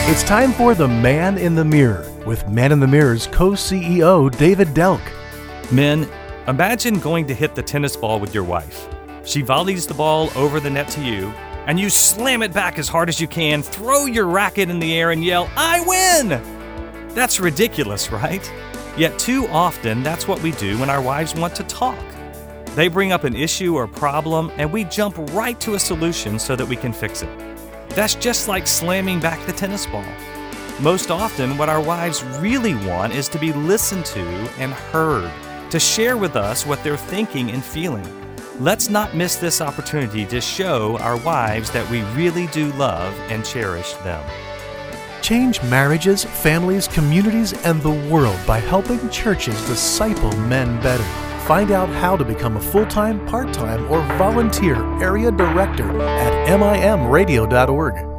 It's time for The Man in the Mirror with Man in the Mirror's co-CEO David Delk. Men, imagine going to hit the tennis ball with your wife. She volleys the ball over the net to you, and you slam it back as hard as you can, throw your racket in the air, and yell, "I win!" That's ridiculous, right? Yet too often, that's what we do when our wives want to talk. They bring up an issue or problem, and we jump right to a solution so that we can fix it. That's just like slamming back the tennis ball. Most often, what our wives really want is to be listened to and heard, to share with us what they're thinking and feeling. Let's not miss this opportunity to show our wives that we really do love and cherish them. Change marriages, families, communities, and the world by helping churches disciple men better. Find out how to become a full-time, part-time, or volunteer area director at mimradio.org.